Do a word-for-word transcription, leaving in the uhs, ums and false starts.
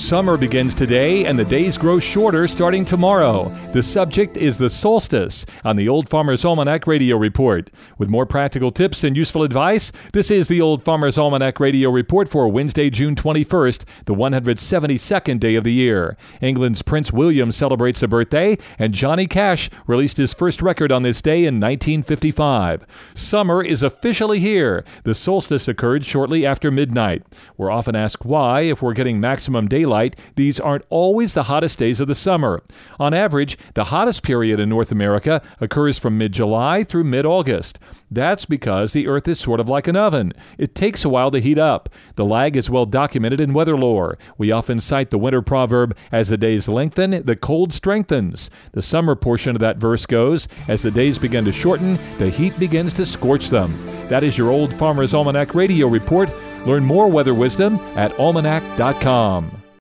Summer begins today and the days grow shorter starting tomorrow. The subject is the solstice on the Old Farmer's Almanac Radio Report. With more practical tips and useful advice, this is the Old Farmer's Almanac Radio Report for Wednesday, June twenty-first, the one hundred seventy-second day of the year. England's Prince William celebrates a birthday, and Johnny Cash released his first record on this day in nineteen fifty-five. Summer is officially here. The solstice occurred shortly after midnight. We're often asked why, if we're getting maximum daylight, these aren't always the hottest days of the summer. On average, the hottest period in North America occurs from mid-July through mid-August. That's because the Earth is sort of like an oven. It takes a while to heat up. The lag is well documented in weather lore. We often cite the winter proverb, as the days lengthen, the cold strengthens. The summer portion of that verse goes, as the days begin to shorten, the heat begins to scorch them. That is your Old Farmer's Almanac Radio Report. Learn more weather wisdom at almanac dot com.